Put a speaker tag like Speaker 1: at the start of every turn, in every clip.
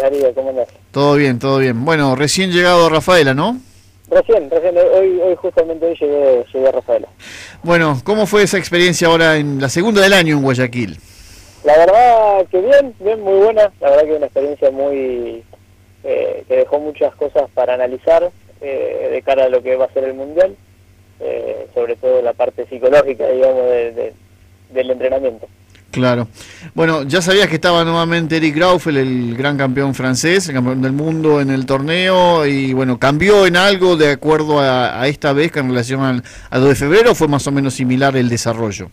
Speaker 1: Darío, ¿cómo andás?
Speaker 2: Todo bien, todo bien. Bueno, recién llegado a Rafaela, ¿no?
Speaker 1: Recién, hoy justamente hoy llegué a Rafaela.
Speaker 2: Bueno, ¿cómo fue esa experiencia ahora en la segunda del año en Guayaquil?
Speaker 1: La verdad que bien, muy buena. La verdad que una experiencia muy que dejó muchas cosas para analizar de cara a lo que va a ser el Mundial, sobre todo la parte psicológica, digamos, del entrenamiento.
Speaker 2: Claro. Bueno, ya sabías que estaba nuevamente Eric Graufel, el gran campeón francés, el campeón del mundo en el torneo, y bueno, ¿cambió en algo de acuerdo a esta vez que en relación al 2 de febrero o fue más o menos similar el desarrollo?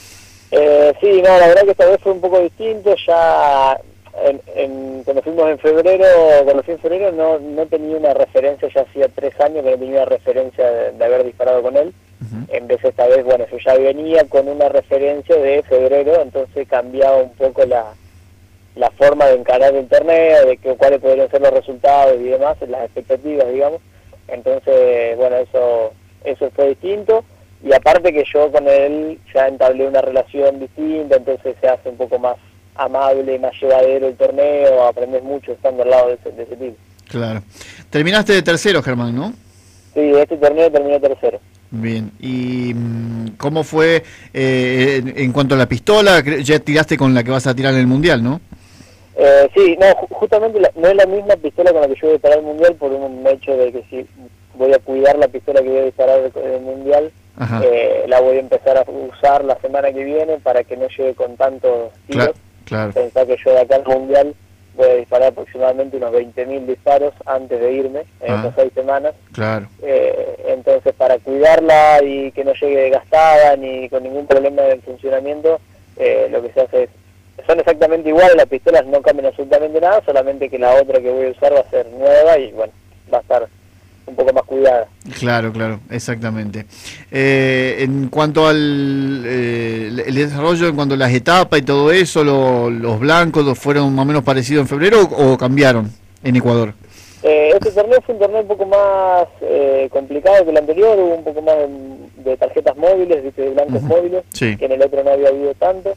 Speaker 1: Sí, no, la verdad que esta vez fue un poco distinto. Ya cuando fuimos en febrero, cuando fui en febrero no tenía una referencia, ya hacía 3 años que no tenía una referencia de haber disparado con él. En vez de esta vez, bueno, yo ya venía con una referencia de febrero, entonces cambiaba un poco la forma de encarar el torneo, de cuáles podrían ser los resultados y demás, las expectativas, digamos. Entonces, bueno, eso fue distinto. Y aparte que yo con él ya entablé una relación distinta, entonces se hace un poco más amable, más llevadero el torneo, aprendes mucho estando al lado de ese tipo.
Speaker 2: Claro. Terminaste de tercero, Germán, ¿no?
Speaker 1: Sí, este torneo terminó tercero.
Speaker 2: Bien, ¿y cómo fue en cuanto a la pistola? Ya tiraste con la que vas a tirar en el Mundial, ¿no?
Speaker 1: Sí, no, justamente no es la misma pistola con la que yo voy a disparar el Mundial por un hecho de que si voy a cuidar la pistola que voy a disparar en el Mundial, la voy a empezar a usar la semana que viene para que no llegue con tantos tiros.
Speaker 2: Claro.
Speaker 1: Pensá que yo de acá al Mundial voy a disparar aproximadamente unos 20.000 disparos antes de irme en estas 6 semanas.
Speaker 2: Claro.
Speaker 1: Entonces, para cuidarla y que no llegue gastada ni con ningún problema de funcionamiento, lo que se hace es, son exactamente iguales, las pistolas no cambian absolutamente nada, solamente que la otra que voy a usar va a ser nueva y bueno, va a estar un poco más cuidada.
Speaker 2: Claro, exactamente. En cuanto al el desarrollo, en cuanto a las etapas y todo eso, los blancos fueron más o menos parecidos en febrero o cambiaron en Ecuador.
Speaker 1: Este torneo fue un torneo un poco más complicado que el anterior, hubo un poco más de tarjetas móviles, de blancos móviles,
Speaker 2: sí,
Speaker 1: que en el otro no había habido tanto.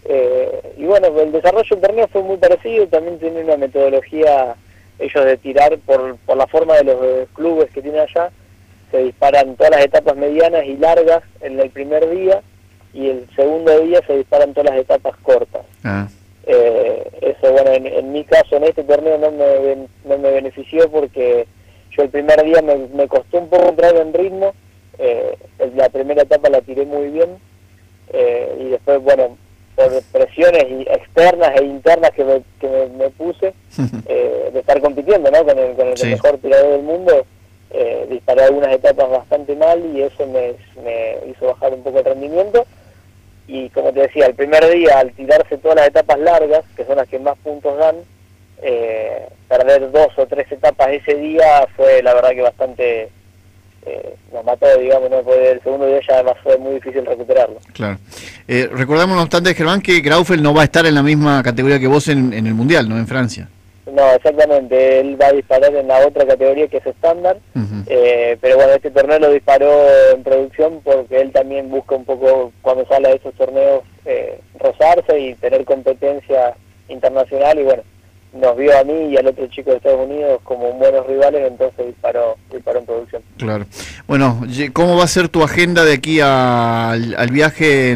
Speaker 1: Y bueno, el desarrollo del torneo fue muy parecido, también tiene una metodología ellos de tirar por la forma de los clubes que tienen allá. Se disparan todas las etapas medianas y largas en el primer día y el segundo día se disparan todas las etapas cortas. Eso, bueno, en mi caso en este torneo no me benefició porque yo el primer día me costó un poco entrar en ritmo. La primera etapa la tiré muy bien y después, bueno, por presiones externas e internas que me puse de estar compitiendo, ¿no? con el mejor tirador del mundo, disparé algunas etapas bastante mal y eso me hizo bajar un poco el rendimiento. Y como te decía, el primer día al tirarse todas las etapas largas, que son las que más puntos dan, perder 2 o 3 etapas ese día fue la verdad que bastante nos mató, digamos, ¿no? Porque el segundo día ya además fue muy difícil recuperarlo. Claro.
Speaker 2: Recordamos, no obstante, Germán, que Graufel no va a estar en la misma categoría que vos en el Mundial, ¿no? En Francia.
Speaker 1: No, exactamente, él va a disparar en la otra categoría que es estándar, pero bueno, este torneo lo disparó en producción porque él también busca un poco, cuando sale de esos torneos, rozarse y tener competencia internacional, y bueno, nos vio a mí y al otro chico de Estados Unidos como buenos rivales, entonces disparó en producción.
Speaker 2: Claro. Bueno, ¿cómo va a ser tu agenda de aquí al viaje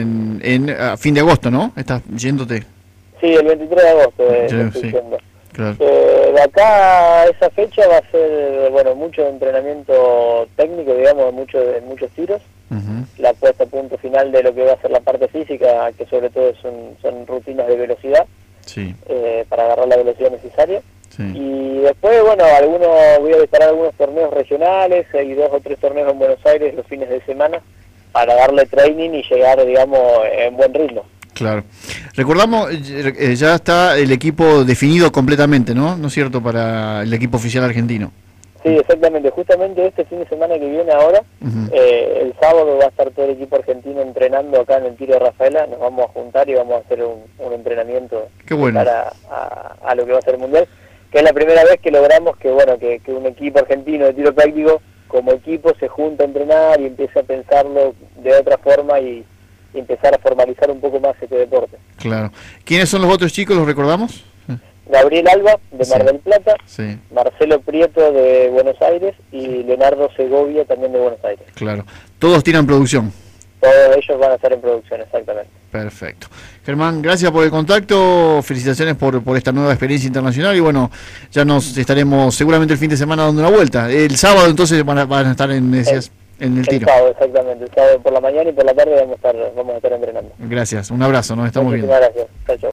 Speaker 2: a fin de agosto, no? ¿Estás yéndote?
Speaker 1: Sí, el 23 de agosto estoy yendo.
Speaker 2: Claro.
Speaker 1: De acá a esa fecha va a ser, bueno, mucho entrenamiento técnico, digamos, muchos tiros. La puesta a punto final de lo que va a ser la parte física, que sobre todo son rutinas de velocidad, para agarrar la velocidad necesaria. Y después, bueno, voy a disparar algunos torneos regionales, hay 2 o 3 torneos en Buenos Aires los fines de semana, para darle training y llegar, digamos, en buen ritmo.
Speaker 2: Claro. Recordamos, ya está el equipo definido completamente, ¿no? ¿No es cierto? Para el equipo oficial argentino.
Speaker 1: Sí, exactamente. Justamente este fin de semana que viene ahora, el sábado va a estar todo el equipo argentino entrenando acá en el tiro de Rafaela. Nos vamos a juntar y vamos a hacer un entrenamiento para a lo que va a ser el Mundial, que es la primera vez que logramos que un equipo argentino de tiro práctico como equipo se junta a entrenar y empieza a pensarlo de otra forma y empezar a formalizar un poco más este deporte.
Speaker 2: Claro. ¿Quiénes son los otros chicos? ¿Los recordamos?
Speaker 1: Gabriel Alba, de Mar
Speaker 2: Sí.
Speaker 1: del Plata,
Speaker 2: Sí,
Speaker 1: Marcelo Prieto, de Buenos Aires, y Leonardo Segovia, también de Buenos Aires.
Speaker 2: claro. Todos tiran producción.
Speaker 1: Todos ellos van a estar en producción, exactamente.
Speaker 2: Perfecto. Germán, gracias por el contacto, felicitaciones por esta nueva experiencia internacional y bueno, ya nos estaremos seguramente el fin de semana dando una vuelta. El sábado entonces van a estar decías, en el
Speaker 1: El
Speaker 2: tiro.
Speaker 1: sábado, exactamente. El sábado por la mañana y por la tarde vamos a estar entrenando.
Speaker 2: Gracias, un abrazo, nos estamos viendo.
Speaker 1: Muchísimas gracias. Chao, chao.